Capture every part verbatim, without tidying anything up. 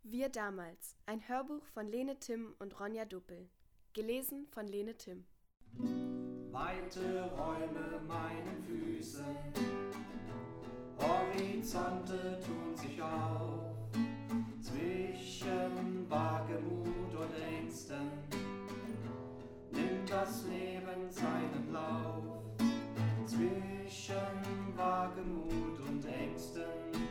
Wir damals. Ein Hörbuch von Lene Timm und Ronja Duppel. Gelesen von Lene Timm. Weite Räume meinen Füßen, Horizonte tun sich auf, zwischen Wagemut und Ängsten nimmt das Leben seinen Lauf. Zwischen Wagemut und Ängsten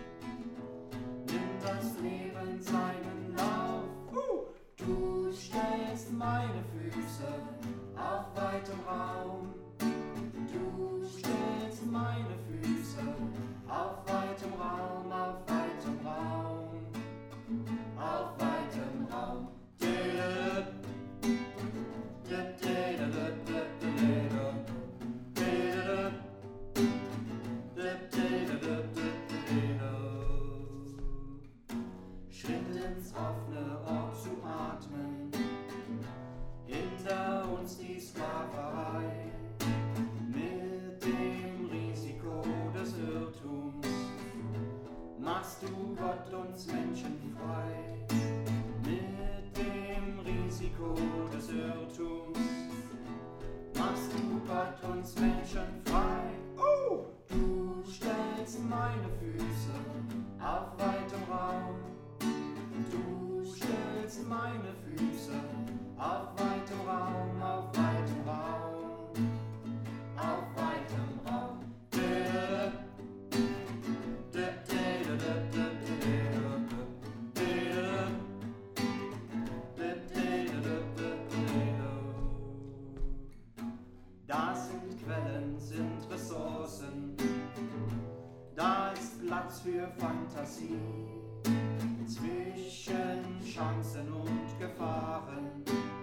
nimmt das Leben seinen Lauf. Uh! Du stellst meine Füße auf weitem Raum. Du stellst meine Füße auf weitem Raum, auf weitem Raum, auf weitem Raum. Schritt ins offene Ohr zu atmen, hinter uns die Sklaverei, mit dem Risiko des Irrtums machst du Gott uns Menschen frei. Mit dem Risiko des Irrtums machst du Gott uns Menschen frei. Oh! Du stellst meine Füße auf weitem Raum. Du stellst meine Füße auf weitem Raum, auf weitem Raum, auf weitem Raum. Da sind Quellen, sind Ressourcen, da ist Platz für Fantasie. Zwischen Chancen und Gefahren,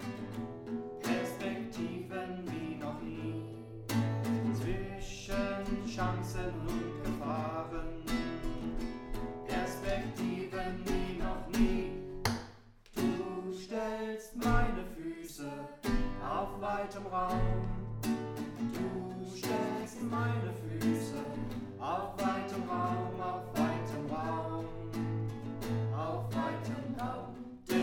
Perspektiven wie noch nie. Zwischen Chancen und Gefahren, Perspektiven wie noch nie. Du stellst meine Füße auf weitem Raum. Du stellst meine Füße auf weitem Raum, auf weitem Raum, auf weitem Raum.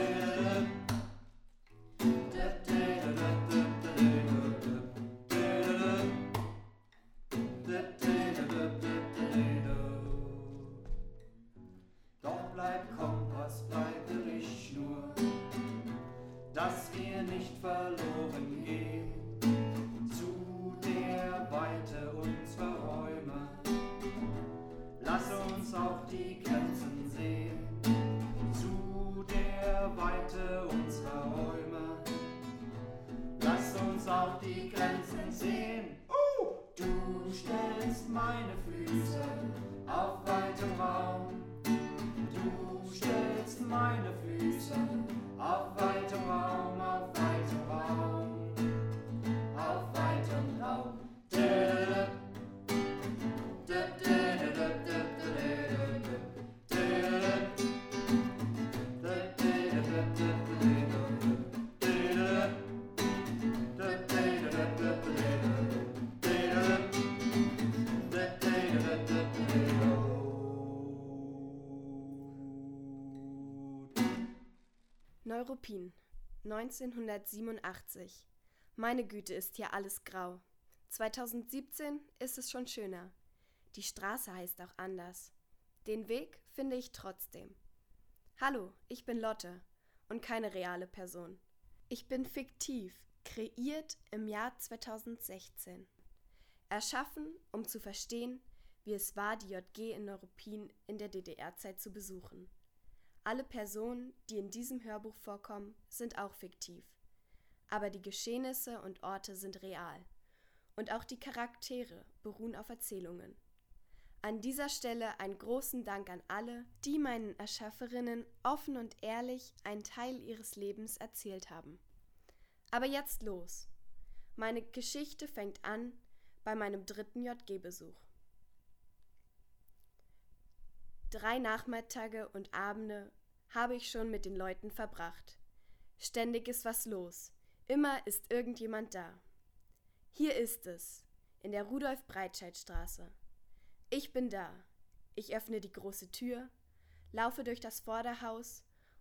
Doch bleibt Kompass, bleibt Richtschnur, dass wir nicht verloren gehen zu der Weite unserer Räume. Lass uns auch die Grenzen sehen zu der Weite unserer Räume. Lass uns auch die Grenzen sehen. Uh! Du stellst meine Füße auf weitem Raum. Du stellst meine Füße auf weitem Raum, auf weitem Raum, auf weitem Raum. Neuruppin, neunzehnhundertsiebenundachtzig. Meine Güte, ist hier alles grau. zweitausendsiebzehn ist es schon schöner. Die Straße heißt auch anders. Den Weg finde ich trotzdem. Hallo, ich bin Lotte und keine reale Person. Ich bin fiktiv, kreiert im Jahr zweitausendsechzehn. Erschaffen, um zu verstehen, wie es war, die J G in Neuruppin in der D D R-Zeit zu besuchen. Alle Personen, die in diesem Hörbuch vorkommen, sind auch fiktiv. Aber die Geschehnisse und Orte sind real. Und auch die Charaktere beruhen auf Erzählungen. An dieser Stelle einen großen Dank an alle, die meinen Erschafferinnen offen und ehrlich einen Teil ihres Lebens erzählt haben. Aber jetzt los. Meine Geschichte fängt an bei meinem dritten J G-Besuch. Drei Nachmittage und Abende habe ich schon mit den Leuten verbracht. Ständig ist was los. Immer ist irgendjemand da. Hier ist es, in der Rudolf-Breitscheid-Straße. Ich bin da. Ich öffne die große Tür, laufe durch das Vorderhaus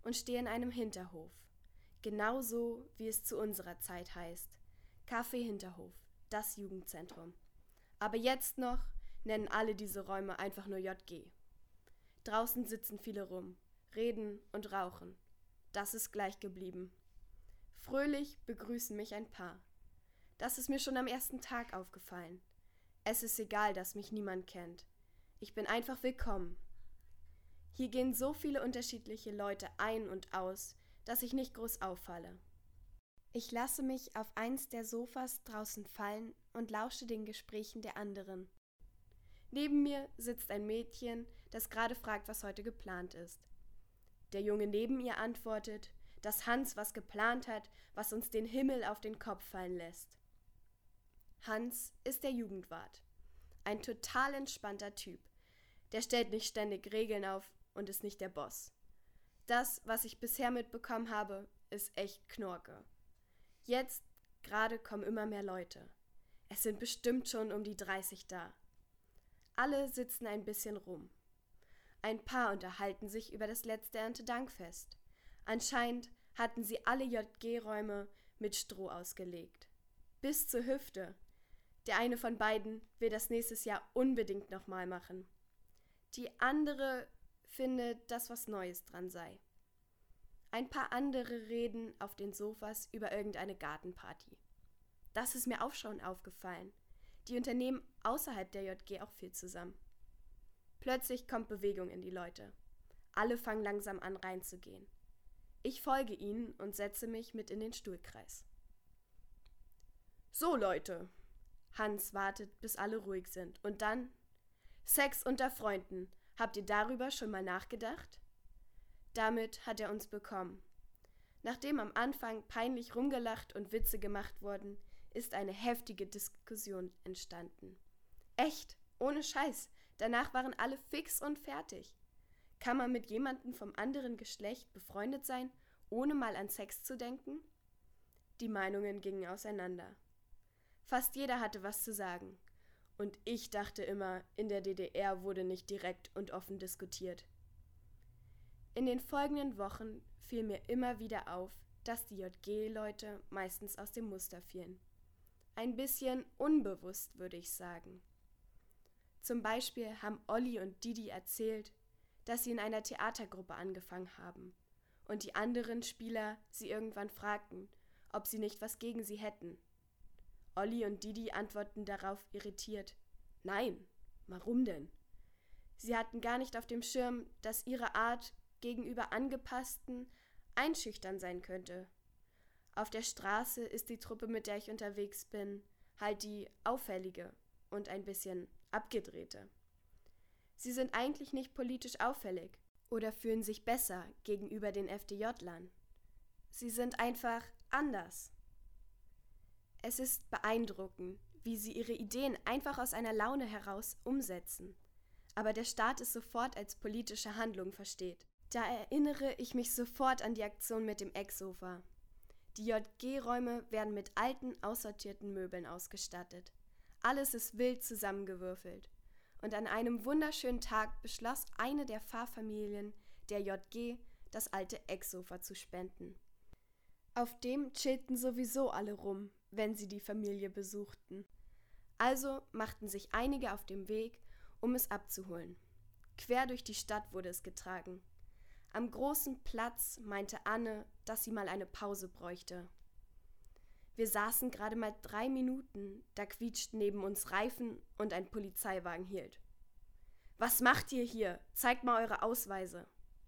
und stehe in einem Hinterhof. Genauso wie es zu unserer Zeit heißt. Café Hinterhof, das Jugendzentrum. Aber jetzt noch nennen alle diese Räume einfach nur J G. Draußen sitzen viele rum, reden und rauchen. Das ist gleich geblieben. Fröhlich begrüßen mich ein Paar. Das ist mir schon am ersten Tag aufgefallen. Es ist egal, dass mich niemand kennt. Ich bin einfach willkommen. Hier gehen so viele unterschiedliche Leute ein und aus, dass ich nicht groß auffalle. Ich lasse mich auf eins der Sofas draußen fallen und lausche den Gesprächen der anderen. Neben mir sitzt ein Mädchen, das gerade fragt, was heute geplant ist. Der Junge neben ihr antwortet, dass Hans was geplant hat, was uns den Himmel auf den Kopf fallen lässt. Hans ist der Jugendwart. Ein total entspannter Typ. Der stellt nicht ständig Regeln auf und ist nicht der Boss. Das, was ich bisher mitbekommen habe, ist echt Knorke. Jetzt gerade kommen immer mehr Leute. Es sind bestimmt schon um die dreißig da. Alle sitzen ein bisschen rum. Ein paar unterhalten sich über das letzte Erntedankfest. Anscheinend hatten sie alle J G-Räume mit Stroh ausgelegt. Bis zur Hüfte. Der eine von beiden will das nächstes Jahr unbedingt nochmal machen. Die andere findet, dass was Neues dran sei. Ein paar andere reden auf den Sofas über irgendeine Gartenparty. Das ist mir auch schon aufgefallen. Die unternehmen außerhalb der J G auch viel zusammen. Plötzlich kommt Bewegung in die Leute. Alle fangen langsam an reinzugehen. Ich folge ihnen und setze mich mit in den Stuhlkreis. So Leute, Hans wartet, bis alle ruhig sind. Und dann: Sex unter Freunden. Habt ihr darüber schon mal nachgedacht? Damit hat er uns bekommen. Nachdem am Anfang peinlich rumgelacht und Witze gemacht wurden, ist eine heftige Diskussion entstanden. Echt, ohne Scheiß. Danach waren alle fix und fertig. Kann man mit jemandem vom anderen Geschlecht befreundet sein, ohne mal an Sex zu denken? Die Meinungen gingen auseinander. Fast jeder hatte was zu sagen. Und ich dachte immer, in der D D R wurde nicht direkt und offen diskutiert. In den folgenden Wochen fiel mir immer wieder auf, dass die J G-Leute meistens aus dem Muster fielen. Ein bisschen unbewusst, würde ich sagen. Zum Beispiel haben Olli und Didi erzählt, dass sie in einer Theatergruppe angefangen haben und die anderen Spieler sie irgendwann fragten, ob sie nicht was gegen sie hätten. Olli und Didi antworten darauf irritiert: Nein, warum denn? Sie hatten gar nicht auf dem Schirm, dass ihre Art gegenüber Angepassten einschüchtern sein könnte. Auf der Straße ist die Truppe, mit der ich unterwegs bin, halt die auffällige und ein bisschen abgedrehte. Sie sind eigentlich nicht politisch auffällig oder fühlen sich besser gegenüber den F D J-Lern. Sie sind einfach anders. Es ist beeindruckend, wie sie ihre Ideen einfach aus einer Laune heraus umsetzen. Aber der Staat es sofort als politische Handlung versteht. Da erinnere ich mich sofort an die Aktion mit dem Ecksofa. Die J G-Räume werden mit alten, aussortierten Möbeln ausgestattet. Alles ist wild zusammengewürfelt. Und an einem wunderschönen Tag beschloss eine der Pfarrfamilien der J G, das alte Ecksofa zu spenden. Auf dem chillten sowieso alle rum, wenn sie die Familie besuchten. Also machten sich einige auf den Weg, um es abzuholen. Quer durch die Stadt wurde es getragen. Am großen Platz meinte Anne, dass sie mal eine Pause bräuchte. Wir saßen gerade mal drei Minuten, da quietschten neben uns Reifen und ein Polizeiwagen hielt. »Was macht ihr hier? Zeigt mal eure Ausweise!«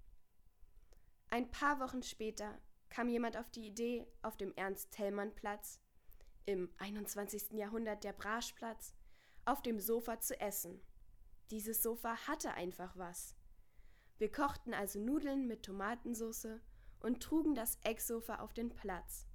Ein paar Wochen später kam jemand auf die Idee, auf dem Ernst-Thälmann-Platz, im einundzwanzigsten Jahrhundert der Braschplatz, auf dem Sofa zu essen. Dieses Sofa hatte einfach was. Wir kochten also Nudeln mit Tomatensauce und trugen das Ecksofa auf den Platz.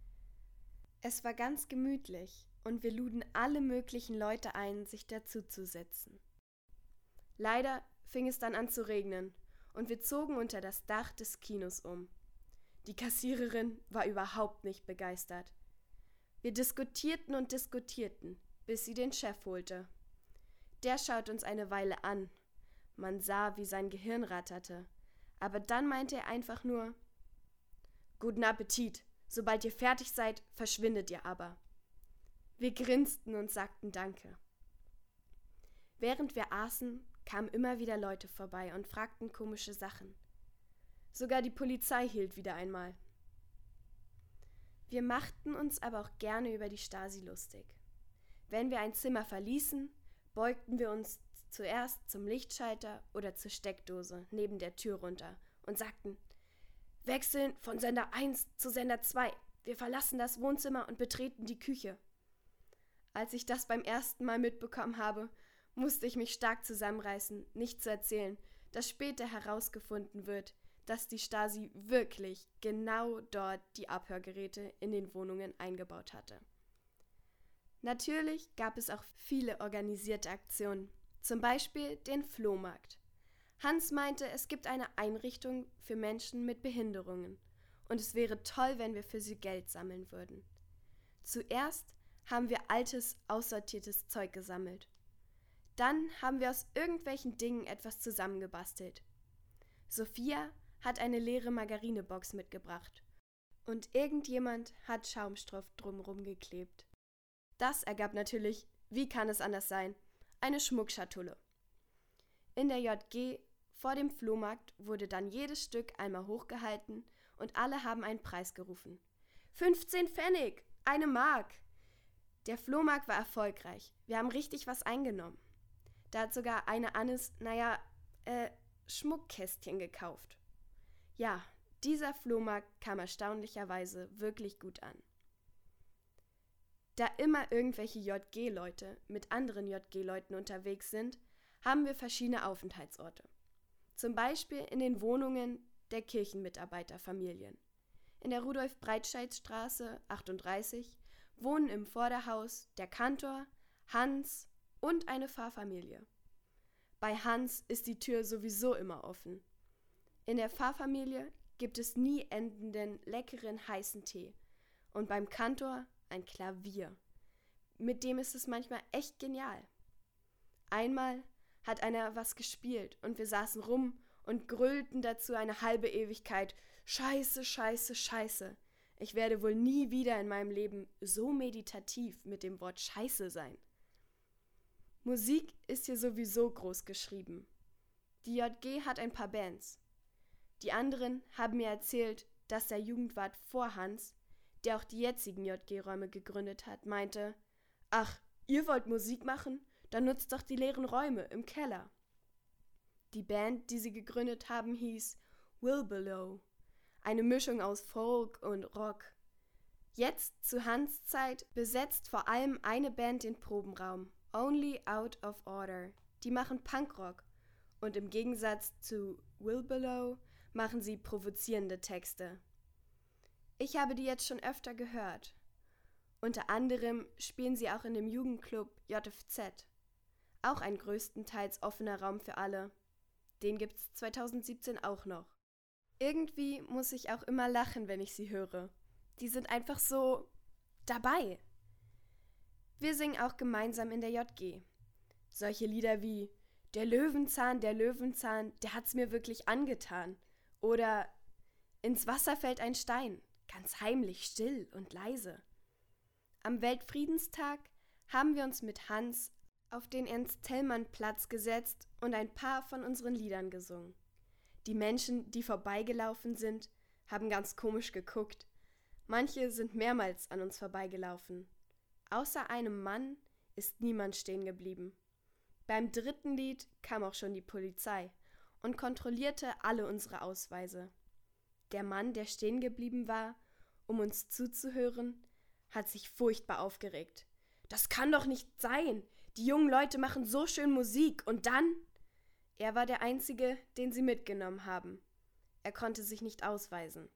Es war ganz gemütlich und wir luden alle möglichen Leute ein, sich dazuzusetzen. Leider fing es dann an zu regnen und wir zogen unter das Dach des Kinos um. Die Kassiererin war überhaupt nicht begeistert. Wir diskutierten und diskutierten, bis sie den Chef holte. Der schaut uns eine Weile an. Man sah, wie sein Gehirn ratterte, Aber dann meinte er einfach nur: »Guten Appetit. Sobald ihr fertig seid, verschwindet ihr aber.« Wir grinsten und sagten Danke. Während wir aßen, kamen immer wieder Leute vorbei und fragten komische Sachen. Sogar die Polizei hielt wieder einmal. Wir machten uns aber auch gerne über die Stasi lustig. Wenn wir ein Zimmer verließen, beugten wir uns zuerst zum Lichtschalter oder zur Steckdose neben der Tür runter und sagten: »Wechseln von Sender eins zu Sender zwei. Wir verlassen das Wohnzimmer und betreten die Küche.« Als ich das beim ersten Mal mitbekommen habe, musste ich mich stark zusammenreißen, nicht zu erzählen, dass später herausgefunden wird, dass die Stasi wirklich genau dort die Abhörgeräte in den Wohnungen eingebaut hatte. Natürlich gab es auch viele organisierte Aktionen, zum Beispiel den Flohmarkt. Hans meinte, es gibt eine Einrichtung für Menschen mit Behinderungen und es wäre toll, wenn wir für sie Geld sammeln würden. Zuerst haben wir altes, aussortiertes Zeug gesammelt. Dann haben wir aus irgendwelchen Dingen etwas zusammengebastelt. Sophia hat eine leere Margarinebox mitgebracht und irgendjemand hat Schaumstoff drumherum geklebt. Das ergab natürlich, wie kann es anders sein, eine Schmuckschatulle. In der J G vor dem Flohmarkt wurde dann jedes Stück einmal hochgehalten und alle haben einen Preis gerufen. fünfzehn Pfennig, eine Mark. Der Flohmarkt war erfolgreich. Wir haben richtig was eingenommen. Da hat sogar eine Annes, naja, äh, Schmuckkästchen gekauft. Ja, dieser Flohmarkt kam erstaunlicherweise wirklich gut an. Da immer irgendwelche J G-Leute mit anderen J G-Leuten unterwegs sind, haben wir verschiedene Aufenthaltsorte. Zum Beispiel in den Wohnungen der Kirchenmitarbeiterfamilien. In der Rudolf-Breitscheid-Straße achtunddreißig wohnen im Vorderhaus der Kantor, Hans und eine Pfarrfamilie. Bei Hans ist die Tür sowieso immer offen. In der Pfarrfamilie gibt es nie endenden, leckeren, heißen Tee. Und beim Kantor ein Klavier. Mit dem ist es manchmal echt genial. Einmal hat einer was gespielt und wir saßen rum und grölten dazu eine halbe Ewigkeit: Scheiße, scheiße, scheiße. Ich werde wohl nie wieder in meinem Leben so meditativ mit dem Wort Scheiße sein. Musik ist hier sowieso groß geschrieben. Die J G hat ein paar Bands. Die anderen haben mir erzählt, dass der Jugendwart vor Hans, der auch die jetzigen J G-Räume gegründet hat, meinte: »Ach, ihr wollt Musik machen? Dann nutzt doch die leeren Räume im Keller.« Die Band, die sie gegründet haben, hieß Will Below, eine Mischung aus Folk und Rock. Jetzt, zu Hans' Zeit, besetzt vor allem eine Band den Probenraum, Only Out of Order. Die machen Punkrock und im Gegensatz zu Will Below machen sie provozierende Texte. Ich habe die jetzt schon öfter gehört. Unter anderem spielen sie auch in dem Jugendclub J F Z. Auch ein größtenteils offener Raum für alle. Den gibt's zweitausendsiebzehn auch noch. Irgendwie muss ich auch immer lachen, wenn ich sie höre. Die sind einfach so dabei. Wir singen auch gemeinsam in der J G. Solche Lieder wie »Der Löwenzahn, der Löwenzahn, der hat's mir wirklich angetan« oder »Ins Wasser fällt ein Stein«, ganz heimlich, still und leise. Am Weltfriedenstag haben wir uns mit Hans auf den Ernst-Thälmann-Platz gesetzt und ein paar von unseren Liedern gesungen. Die Menschen, die vorbeigelaufen sind, haben ganz komisch geguckt. Manche sind mehrmals an uns vorbeigelaufen. Außer einem Mann ist niemand stehen geblieben. Beim dritten Lied kam auch schon die Polizei und kontrollierte alle unsere Ausweise. Der Mann, der stehen geblieben war, um uns zuzuhören, hat sich furchtbar aufgeregt. »Das kann doch nicht sein! Die jungen Leute machen so schön Musik und dann?« Er war der Einzige, den sie mitgenommen haben. Er konnte sich nicht ausweisen.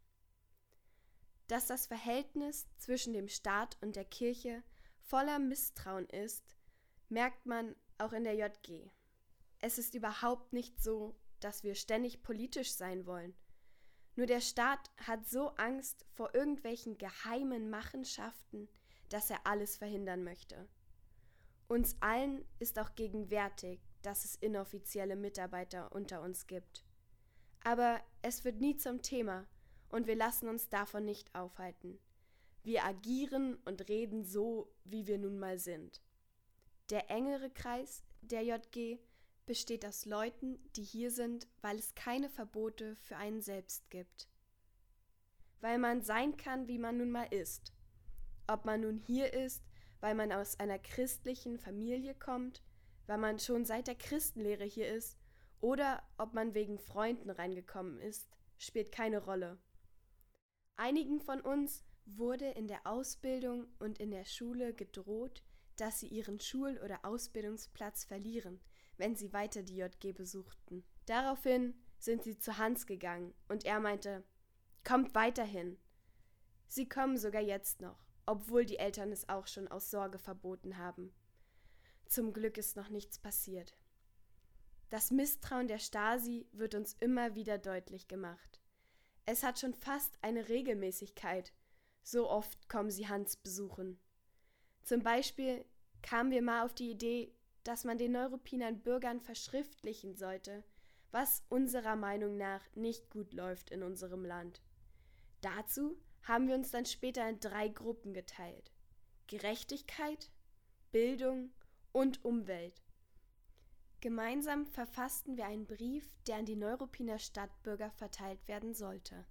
Dass das Verhältnis zwischen dem Staat und der Kirche voller Misstrauen ist, merkt man auch in der J G. Es ist überhaupt nicht so, dass wir ständig politisch sein wollen. Nur der Staat hat so Angst vor irgendwelchen geheimen Machenschaften, dass er alles verhindern möchte. Uns allen ist auch gegenwärtig, dass es inoffizielle Mitarbeiter unter uns gibt. Aber es wird nie zum Thema und wir lassen uns davon nicht aufhalten. Wir agieren und reden so, wie wir nun mal sind. Der engere Kreis der J G besteht aus Leuten, die hier sind, weil es keine Verbote für einen selbst gibt. Weil man sein kann, wie man nun mal ist. Ob man nun hier ist, weil man aus einer christlichen Familie kommt, weil man schon seit der Christenlehre hier ist, oder ob man wegen Freunden reingekommen ist, spielt keine Rolle. Einigen von uns wurde in der Ausbildung und in der Schule gedroht, dass sie ihren Schul- oder Ausbildungsplatz verlieren, wenn sie weiter die J G besuchten. Daraufhin sind sie zu Hans gegangen und er meinte, kommt weiterhin. Sie kommen sogar jetzt noch, obwohl die Eltern es auch schon aus Sorge verboten haben. Zum Glück ist noch nichts passiert. Das Misstrauen der Stasi wird uns immer wieder deutlich gemacht. Es hat schon fast eine Regelmäßigkeit. So oft kommen sie Hans besuchen. Zum Beispiel kamen wir mal auf die Idee, dass man den Neuruppinern Bürgern verschriftlichen sollte, was unserer Meinung nach nicht gut läuft in unserem Land. Dazu haben wir uns dann später in drei Gruppen geteilt: Gerechtigkeit, Bildung und Umwelt. Gemeinsam verfassten wir einen Brief, der an die Neuruppiner Stadtbürger verteilt werden sollte.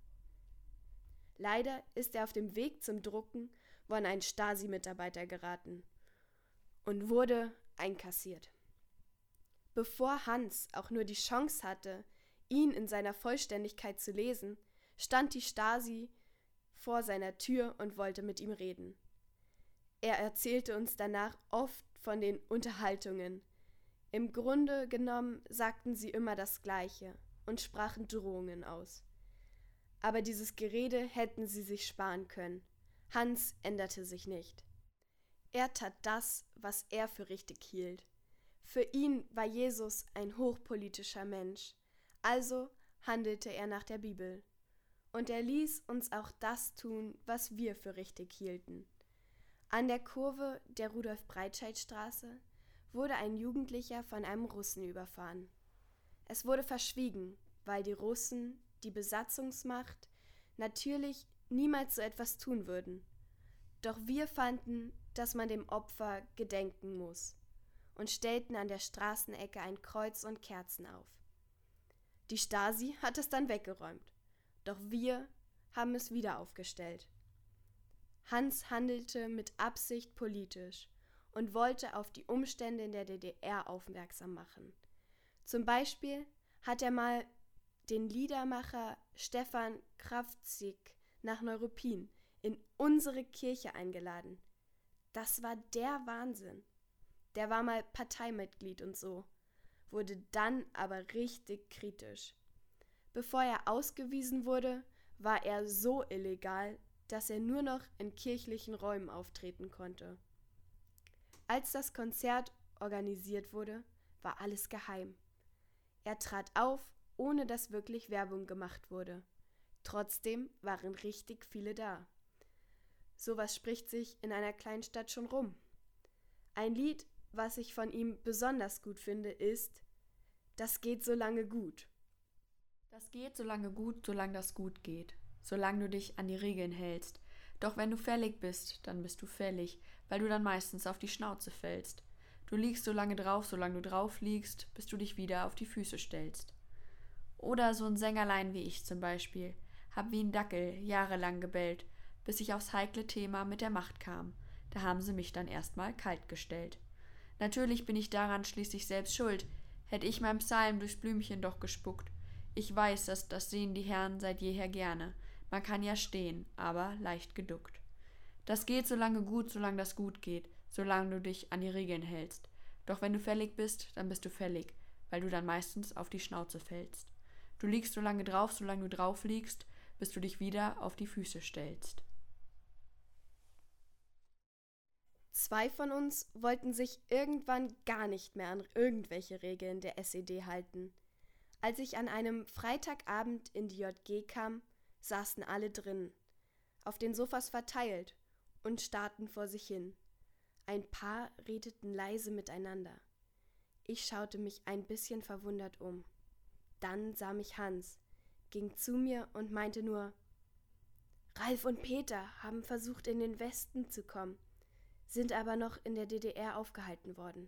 Leider ist er auf dem Weg zum Drucken wohl an einen Stasi-Mitarbeiter geraten und wurde einkassiert. Bevor Hans auch nur die Chance hatte, ihn in seiner Vollständigkeit zu lesen, stand die Stasi vor seiner Tür und wollte mit ihm reden. Er erzählte uns danach oft von den Unterhaltungen. Im Grunde genommen sagten sie immer das Gleiche und sprachen Drohungen aus. Aber dieses Gerede hätten sie sich sparen können. Hans änderte sich nicht. Er tat das, was er für richtig hielt. Für ihn war Jesus ein hochpolitischer Mensch, also handelte er nach der Bibel. Und er ließ uns auch das tun, was wir für richtig hielten. An der Kurve der Rudolf-Breitscheid-Straße wurde ein Jugendlicher von einem Russen überfahren. Es wurde verschwiegen, weil die Russen, die Besatzungsmacht, natürlich niemals so etwas tun würden. Doch wir fanden, dass man dem Opfer gedenken muss und stellten an der Straßenecke ein Kreuz und Kerzen auf. Die Stasi hat es dann weggeräumt, doch wir haben es wieder aufgestellt. Hans handelte mit Absicht politisch und wollte auf die Umstände in der D D R aufmerksam machen. Zum Beispiel hat er mal den Liedermacher Stefan Kraftzig nach Neuruppin in unsere Kirche eingeladen. Das war der Wahnsinn. Der war mal Parteimitglied und so, wurde dann aber richtig kritisch. Bevor er ausgewiesen wurde, war er so illegal, dass er nur noch in kirchlichen Räumen auftreten konnte. Als das Konzert organisiert wurde, war alles geheim. Er trat auf, ohne dass wirklich Werbung gemacht wurde. Trotzdem waren richtig viele da. Sowas spricht sich in einer kleinen Stadt schon rum. Ein Lied, was ich von ihm besonders gut finde, ist »Das geht so lange gut«. Das geht so lange gut, solange das gut geht, solange du dich an die Regeln hältst. Doch wenn du fällig bist, dann bist du fällig, weil du dann meistens auf die Schnauze fällst. Du liegst so lange drauf, solange du drauf liegst, bis du dich wieder auf die Füße stellst. Oder so ein Sängerlein wie ich zum Beispiel, hab wie ein Dackel jahrelang gebellt, bis ich aufs heikle Thema mit der Macht kam. Da haben sie mich dann erstmal kalt gestellt. Natürlich bin ich daran schließlich selbst schuld, hätt ich meinem Psalm durchs Blümchen doch gespuckt. Ich weiß, dass das sehen die Herren seit jeher gerne. Man kann ja stehen, aber leicht geduckt. Das geht so lange gut, solange das gut geht, solange du dich an die Regeln hältst. Doch wenn du fällig bist, dann bist du fällig, weil du dann meistens auf die Schnauze fällst. Du liegst so lange drauf, solange du drauf liegst, bis du dich wieder auf die Füße stellst. Zwei von uns wollten sich irgendwann gar nicht mehr an irgendwelche Regeln der S E D halten. Als ich an einem Freitagabend in die J G kam, saßen alle drin, auf den Sofas verteilt und starrten vor sich hin. Ein paar redeten leise miteinander. Ich schaute mich ein bisschen verwundert um. Dann sah mich Hans, ging zu mir und meinte nur: Ralf und Peter haben versucht, in den Westen zu kommen, sind aber noch in der D D R aufgehalten worden.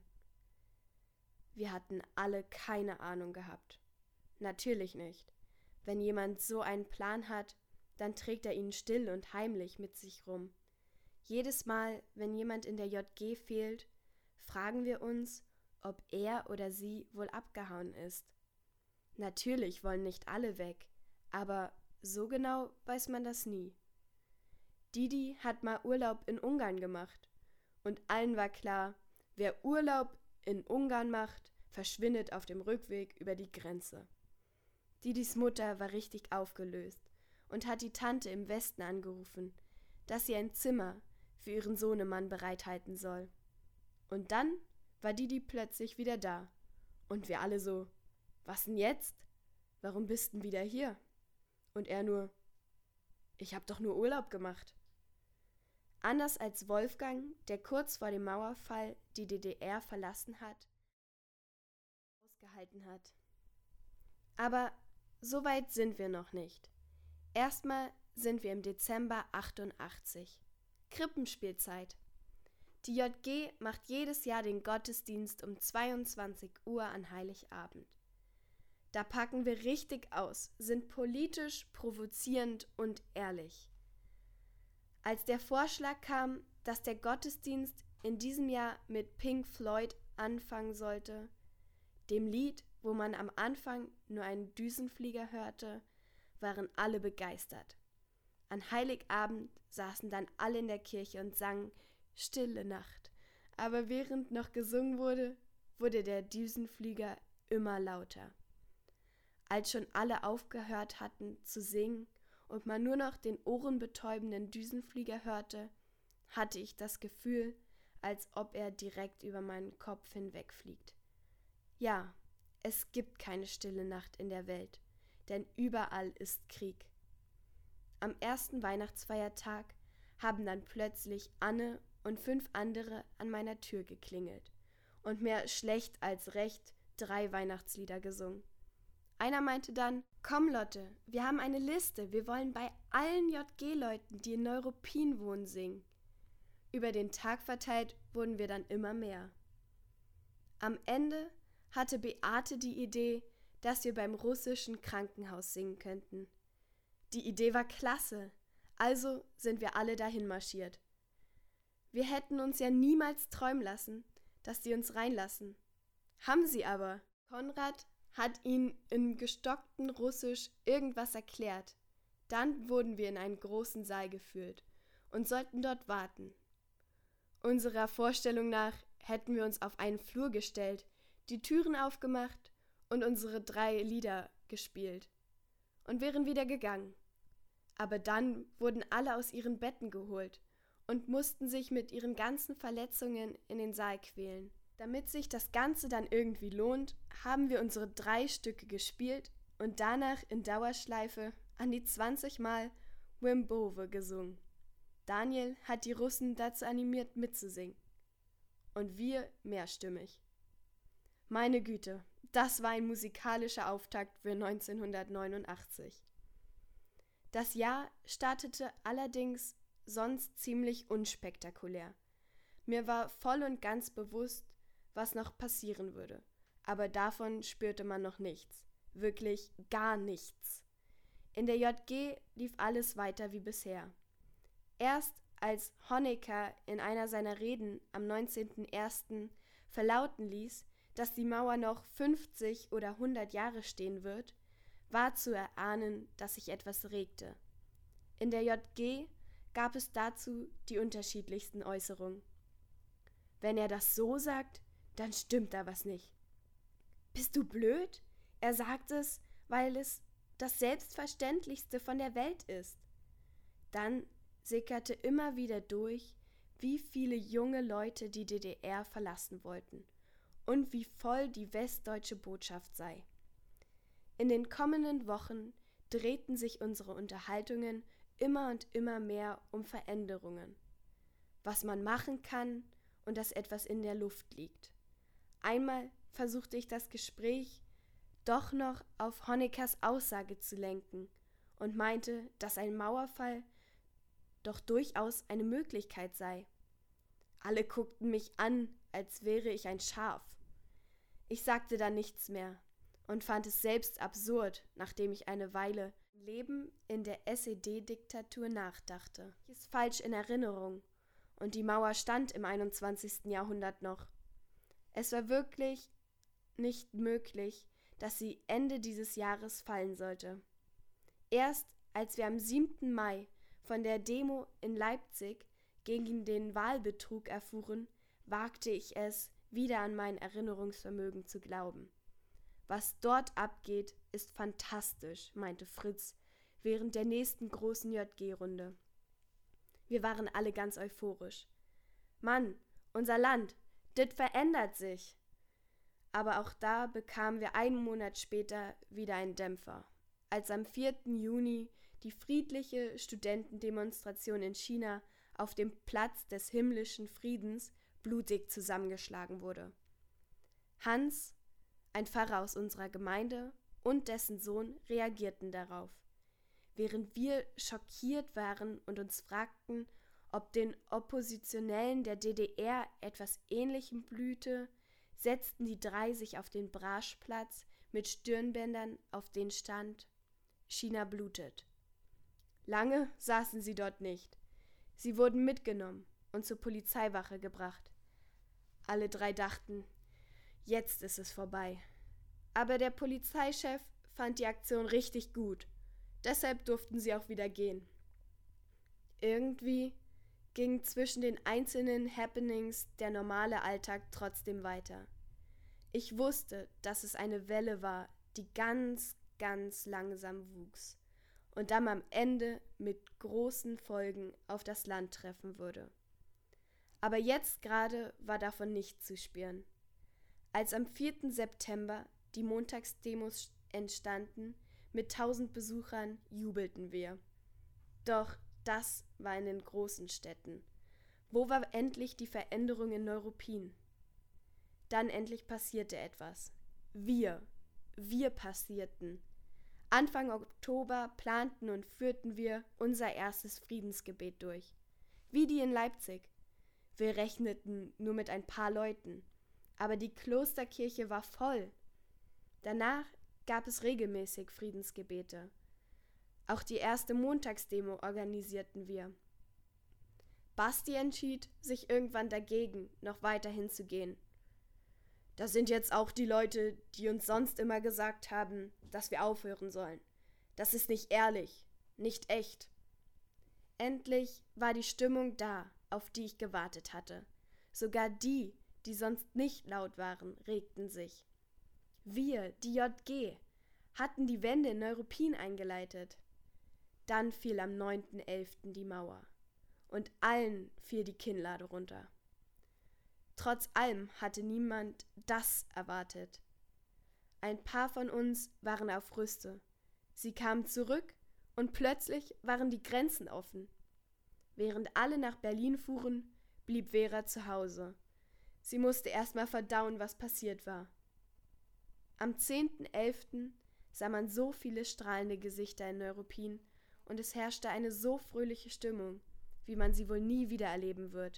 Wir hatten alle keine Ahnung gehabt. Natürlich nicht. Wenn jemand so einen Plan hat, dann trägt er ihn still und heimlich mit sich rum. Jedes Mal, wenn jemand in der J G fehlt, fragen wir uns, ob er oder sie wohl abgehauen ist. Natürlich wollen nicht alle weg, aber so genau weiß man das nie. Didi hat mal Urlaub in Ungarn gemacht und allen war klar, wer Urlaub in Ungarn macht, verschwindet auf dem Rückweg über die Grenze. Didis Mutter war richtig aufgelöst und hat die Tante im Westen angerufen, dass sie ein Zimmer für ihren Sohnemann bereithalten soll. Und dann war Didi plötzlich wieder da. Und wir alle so: Was denn jetzt? Warum bist denn wieder hier? Und er nur: Ich hab doch nur Urlaub gemacht. Anders als Wolfgang, der kurz vor dem Mauerfall die D D R verlassen hat, ausgehalten hat. Aber so weit sind wir noch nicht. Erstmal sind wir im Dezember achtundachtzig. Krippenspielzeit. Die J G macht jedes Jahr den Gottesdienst um zweiundzwanzig Uhr an Heiligabend. Da packen wir richtig aus, sind politisch, provozierend und ehrlich. Als der Vorschlag kam, dass der Gottesdienst in diesem Jahr mit Pink Floyd anfangen sollte, dem Lied, wo man am Anfang nur einen Düsenflieger hörte, waren alle begeistert. An Heiligabend saßen dann alle in der Kirche und sangen Stille Nacht, aber während noch gesungen wurde, wurde der Düsenflieger immer lauter. Als schon alle aufgehört hatten zu singen und man nur noch den ohrenbetäubenden Düsenflieger hörte, hatte ich das Gefühl, als ob er direkt über meinen Kopf hinwegfliegt. Ja, es gibt keine stille Nacht in der Welt, denn überall ist Krieg. Am ersten Weihnachtsfeiertag haben dann plötzlich Anne und fünf andere an meiner Tür geklingelt und mehr schlecht als recht drei Weihnachtslieder gesungen. Einer meinte dann: Komm Lotte, wir haben eine Liste, wir wollen bei allen J G-Leuten, die in Neuruppin wohnen, singen. Über den Tag verteilt wurden wir dann immer mehr. Am Ende hatte Beate die Idee, dass wir beim russischen Krankenhaus singen könnten. Die Idee war klasse, also sind wir alle dahin marschiert. Wir hätten uns ja niemals träumen lassen, dass sie uns reinlassen. Haben sie aber. Konrad hat ihnen in gestocktem Russisch irgendwas erklärt. Dann wurden wir in einen großen Saal geführt und sollten dort warten. Unserer Vorstellung nach hätten wir uns auf einen Flur gestellt, die Türen aufgemacht und unsere drei Lieder gespielt und wären wieder gegangen. Aber dann wurden alle aus ihren Betten geholt und mussten sich mit ihren ganzen Verletzungen in den Saal quälen. Damit sich das Ganze dann irgendwie lohnt, haben wir unsere drei Stücke gespielt und danach in Dauerschleife an die zwanzig Mal Wimbove gesungen. Daniel hat die Russen dazu animiert mitzusingen. Und wir mehrstimmig. Meine Güte, das war ein musikalischer Auftakt für neunzehnhundertneunundachtzig. Das Jahr startete allerdings sonst ziemlich unspektakulär. Mir war voll und ganz bewusst, was noch passieren würde, aber davon spürte man noch nichts, wirklich gar nichts. In der J G lief alles weiter wie bisher. Erst als Honecker in einer seiner Reden am neunzehnten ersten verlauten ließ, dass die Mauer noch fünfzig oder hundert Jahre stehen wird, war zu erahnen, dass sich etwas regte. In der J G gab es dazu die unterschiedlichsten Äußerungen. Wenn er das so sagt, dann stimmt da was nicht. Bist du blöd? Er sagt es, weil es das Selbstverständlichste von der Welt ist. Dann sickerte immer wieder durch, wie viele junge Leute die D D R verlassen wollten und wie voll die westdeutsche Botschaft sei. In den kommenden Wochen drehten sich unsere Unterhaltungen immer und immer mehr um Veränderungen, was man machen kann und dass etwas in der Luft liegt. Einmal versuchte ich das Gespräch doch noch auf Honeckers Aussage zu lenken und meinte, dass ein Mauerfall doch durchaus eine Möglichkeit sei. Alle guckten mich an, als wäre ich ein Schaf. Ich sagte dann nichts mehr und fand es selbst absurd, nachdem ich eine Weile Leben in der S E D-Diktatur nachdachte. Ich ist falsch in Erinnerung und die Mauer stand im einundzwanzigsten Jahrhundert noch. Es war wirklich nicht möglich, dass sie Ende dieses Jahres fallen sollte. Erst als wir am siebten Mai von der Demo in Leipzig gegen den Wahlbetrug erfuhren, wagte ich es, wieder an mein Erinnerungsvermögen zu glauben. Was dort abgeht, ist fantastisch, meinte Fritz während der nächsten großen J G-Runde. Wir waren alle ganz euphorisch. Mann, unser Land, dit verändert sich. Aber auch da bekamen wir einen Monat später wieder einen Dämpfer, als am vierten Juni die friedliche Studentendemonstration in China auf dem Platz des himmlischen Friedens blutig zusammengeschlagen wurde. Hans, ein Pfarrer aus unserer Gemeinde, und dessen Sohn reagierten darauf. Während wir schockiert waren und uns fragten, ob den Oppositionellen der D D R etwas Ähnlichem blühte, setzten die drei sich auf den Braschplatz mit Stirnbändern, auf den stand: China blutet. Lange saßen sie dort nicht. Sie wurden mitgenommen und zur Polizeiwache gebracht. Alle drei dachten, jetzt ist es vorbei. Aber der Polizeichef fand die Aktion richtig gut. Deshalb durften sie auch wieder gehen. Irgendwie ging zwischen den einzelnen Happenings der normale Alltag trotzdem weiter. Ich wusste, dass es eine Welle war, die ganz, ganz langsam wuchs und dann am Ende mit großen Folgen auf das Land treffen würde. Aber jetzt gerade war davon nichts zu spüren. Als am vierten September die Montagsdemos entstanden, mit tausend Besuchern, jubelten wir. Doch das war in den großen Städten. Wo war endlich die Veränderung in Neuruppin? Dann endlich passierte etwas. Wir, wir passierten. Anfang Oktober planten und führten wir unser erstes Friedensgebet durch. Wie die in Leipzig. Wir rechneten nur mit ein paar Leuten, aber die Klosterkirche war voll. Danach gab es regelmäßig Friedensgebete. Auch die erste Montagsdemo organisierten wir. Basti entschied sich irgendwann dagegen, noch weiter hinzugehen. Das sind jetzt auch die Leute, die uns sonst immer gesagt haben, dass wir aufhören sollen. Das ist nicht ehrlich, nicht echt. Endlich war die Stimmung da, auf die ich gewartet hatte. Sogar die, die sonst nicht laut waren, regten sich. Wir, die J G, hatten die Wende in Neuruppin eingeleitet. Dann fiel am neunten elften die Mauer und allen fiel die Kinnlade runter. Trotz allem hatte niemand das erwartet. Ein paar von uns waren auf Rüste. Sie kamen zurück und plötzlich waren die Grenzen offen. Während alle nach Berlin fuhren, blieb Vera zu Hause. Sie musste erst mal verdauen, was passiert war. Am zehnten elften sah man so viele strahlende Gesichter in Neuruppin und es herrschte eine so fröhliche Stimmung, wie man sie wohl nie wieder erleben wird.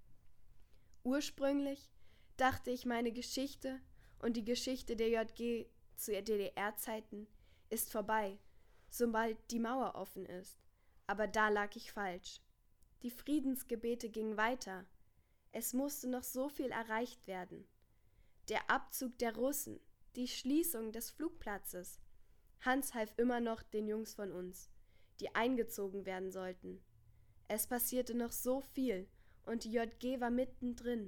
Ursprünglich dachte ich, meine Geschichte und die Geschichte der J G zu D D R-Zeiten ist vorbei, sobald die Mauer offen ist. Aber da lag ich falsch. Die Friedensgebete gingen weiter. Es musste noch so viel erreicht werden. Der Abzug der Russen, die Schließung des Flugplatzes. Hans half immer noch den Jungs von uns, die eingezogen werden sollten. Es passierte noch so viel und die J G war mittendrin.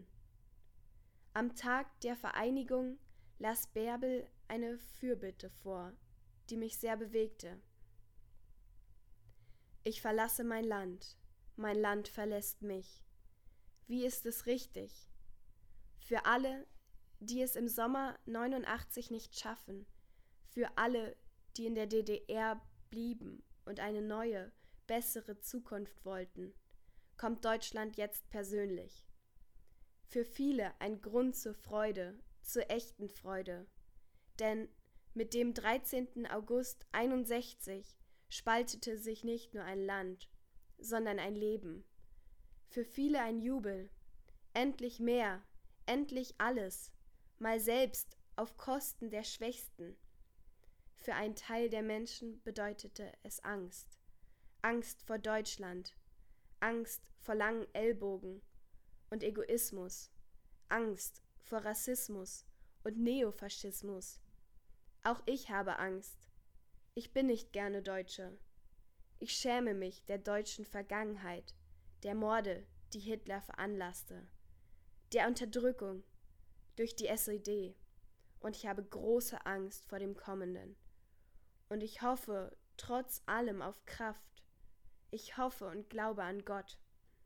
Am Tag der Vereinigung las Bärbel eine Fürbitte vor, die mich sehr bewegte. Ich verlasse mein Land, mein Land verlässt mich. Wie ist es richtig? Für alle, die es im Sommer neunundachtzig nicht schaffen, für alle, die in der D D R blieben und eine neue, bessere Zukunft wollten, kommt Deutschland jetzt persönlich. Für viele ein Grund zur Freude, zur echten Freude. Denn Mit dem dreizehnten August einundsechzig spaltete sich nicht nur ein Land, sondern ein Leben. Für viele ein Jubel. Endlich mehr, endlich alles, mal selbst auf Kosten der Schwächsten. Für einen Teil der Menschen bedeutete es Angst. Angst vor Deutschland, Angst vor langen Ellbogen und Egoismus, Angst vor Rassismus und Neofaschismus. Auch ich habe Angst. Ich bin nicht gerne Deutsche. Ich schäme mich der deutschen Vergangenheit, der Morde, die Hitler veranlasste, der Unterdrückung durch die S E D, und ich habe große Angst vor dem Kommenden. Und ich hoffe trotz allem auf Kraft. Ich hoffe und glaube an Gott.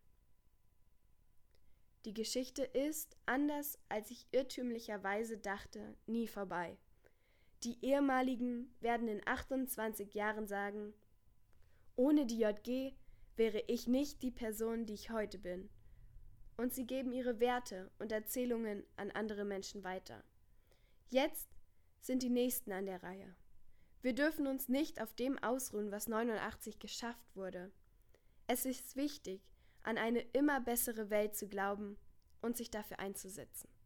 Die Geschichte ist, anders als ich irrtümlicherweise dachte, nie vorbei. Die Ehemaligen werden in achtundzwanzig Jahren sagen, ohne die J G wäre ich nicht die Person, die ich heute bin. Und sie geben ihre Werte und Erzählungen an andere Menschen weiter. Jetzt sind die Nächsten an der Reihe. Wir dürfen uns nicht auf dem ausruhen, was neunundachtzig geschafft wurde. Es ist wichtig, an eine immer bessere Welt zu glauben und sich dafür einzusetzen.